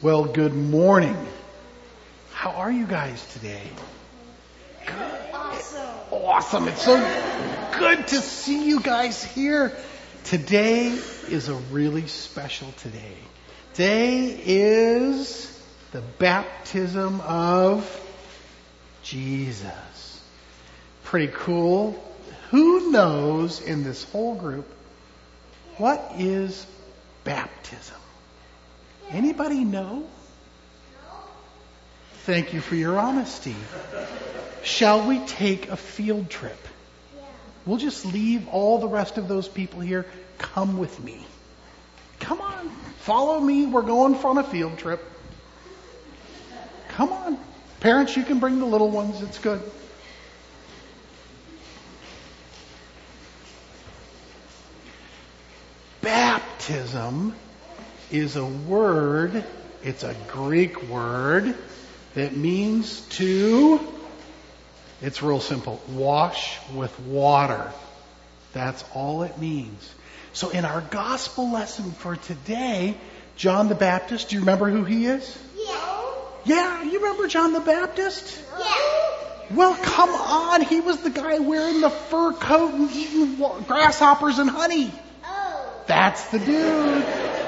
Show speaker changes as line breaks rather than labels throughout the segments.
Well, good morning. How are you guys today? Good. Awesome. It's so good to see you guys here. Today is a really special day. Today is the baptism of Jesus. Pretty cool. Who knows in this whole group what is baptism? Anybody know? Thank you for your honesty. Shall we take a field trip? We'll just leave all the rest of those people here. Come with me. Come on. Follow me. We're going on a field trip. Come on. Parents, you can bring the little ones. It's good. Baptism is a word, it's a Greek word that means to, it's real simple, wash with water. That's all it means. So in our gospel lesson for today, John the Baptist, do you remember who he is? Yeah, you remember John the Baptist?
Yeah.
Well, come on, he was the guy wearing the fur coat and eating grasshoppers and honey. That's the dude.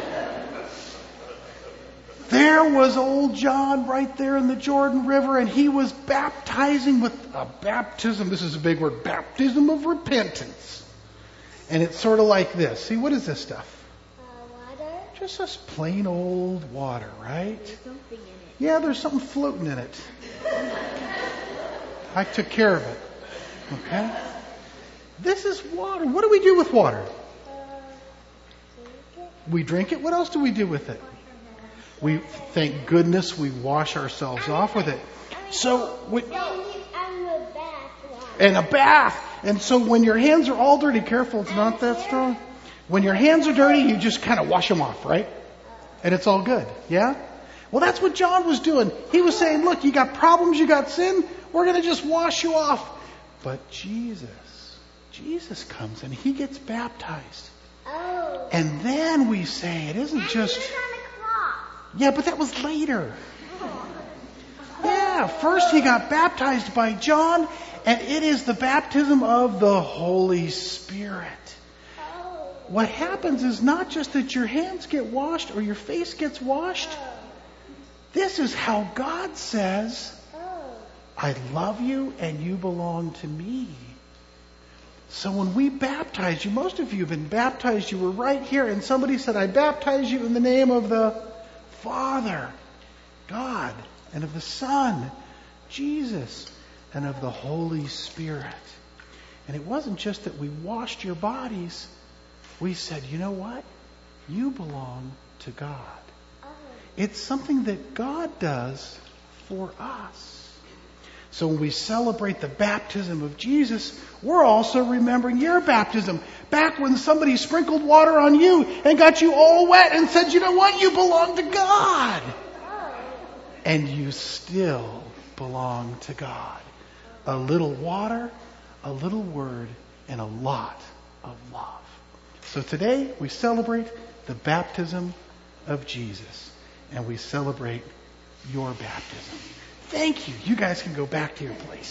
There was old John right there in the Jordan River, and he was baptizing with a baptism. This is a big word, baptism of repentance. And it's sort of like this. See, what is this stuff?
Water.
Just this plain old water, right?
There's something in it.
Yeah, there's something floating in it. I took care of it. Okay? This is water. What do we do with water? We drink it. What else do we do with it? We, thank goodness, we wash ourselves off with it. So, and a bath. And so when your hands are all dirty, careful, it's not that strong. When your hands are dirty, you just kind of wash them off, right? And it's all good. Yeah? Well, that's what John was doing. He was saying, look, you got problems, you got sin, we're going to just wash you off. But Jesus comes and he gets baptized.
Oh.
And then we say, it isn't just... Yeah, but that was later. Yeah, first he got baptized by John, and it is the baptism of the Holy Spirit. What happens is not just that your hands get washed or your face gets washed. This is how God says, I love you and you belong to me. So when we baptize you, most of you have been baptized, you were right here, and somebody said, I baptize you in the name of the Father, God, and of the Son, Jesus, and of the Holy Spirit. And it wasn't just that we washed your bodies. We said, you know what? You belong to God. It's something that God does for us. So when we celebrate the baptism of Jesus, we're also remembering your baptism. Back when somebody sprinkled water on you and got you all wet and said, you know what? You belong to God. And you still belong to God. A little water, a little word, and a lot of love. So today we celebrate the baptism of Jesus. And we celebrate your baptism. Thank you. You guys can go back to your place.